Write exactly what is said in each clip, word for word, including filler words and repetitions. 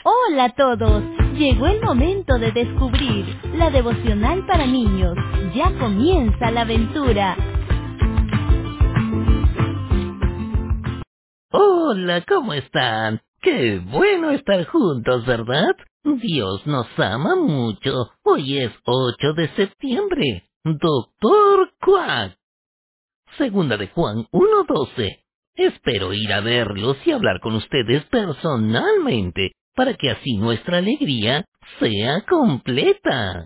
Hola a todos, llegó el momento de descubrir la devocional para niños. Ya comienza la aventura. Hola, ¿cómo están? Qué bueno estar juntos, ¿verdad? Dios nos ama mucho. Hoy es ocho de septiembre. Doctor Quack. Segunda de Juan uno doce. Espero ir a verlos y hablar con ustedes personalmente, para que así nuestra alegría sea completa.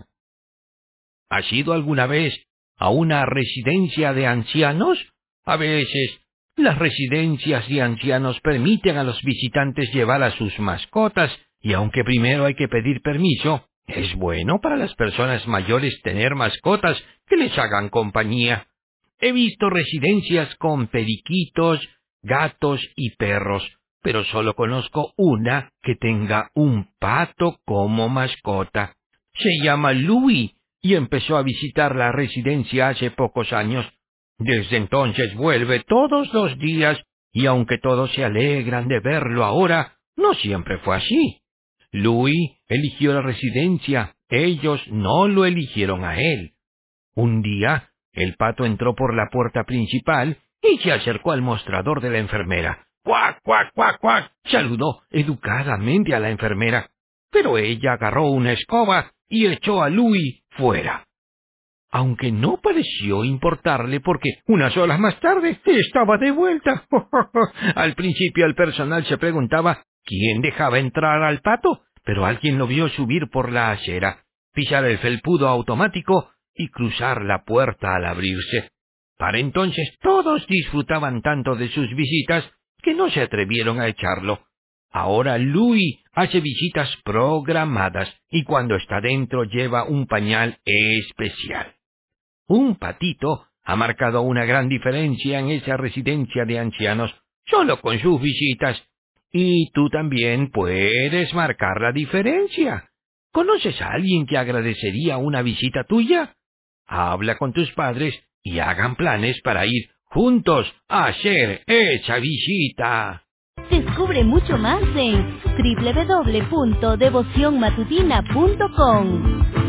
¿Has ido alguna vez a una residencia de ancianos? A veces, las residencias de ancianos permiten a los visitantes llevar a sus mascotas, y aunque primero hay que pedir permiso, es bueno para las personas mayores tener mascotas que les hagan compañía. He visto residencias con periquitos, gatos y perros, pero solo conozco una que tenga un pato como mascota. Se llama Louis y empezó a visitar la residencia hace pocos años. Desde entonces vuelve todos los días, y aunque todos se alegran de verlo ahora, no siempre fue así. Louis eligió la residencia, ellos no lo eligieron a él. Un día, el pato entró por la puerta principal y se acercó al mostrador de la enfermera. ¡Cuac, cuac, cuac, cuac! Saludó educadamente a la enfermera, pero ella agarró una escoba y echó a Louis fuera. Aunque no pareció importarle porque unas horas más tarde estaba de vuelta. Al principio el personal se preguntaba quién dejaba entrar al pato, pero alguien lo vio subir por la acera, pisar el felpudo automático y cruzar la puerta al abrirse. Para entonces todos disfrutaban tanto de sus visitas que no se atrevieron a echarlo. Ahora Louis hace visitas programadas y cuando está dentro lleva un pañal especial. Un patito ha marcado una gran diferencia en esa residencia de ancianos solo con sus visitas. Y tú también puedes marcar la diferencia. ¿Conoces a alguien que agradecería una visita tuya? Habla con tus padres y hagan planes para ir juntos a hacer esa visita. Descubre mucho más en doble u doble u doble u punto devoción matutina punto com.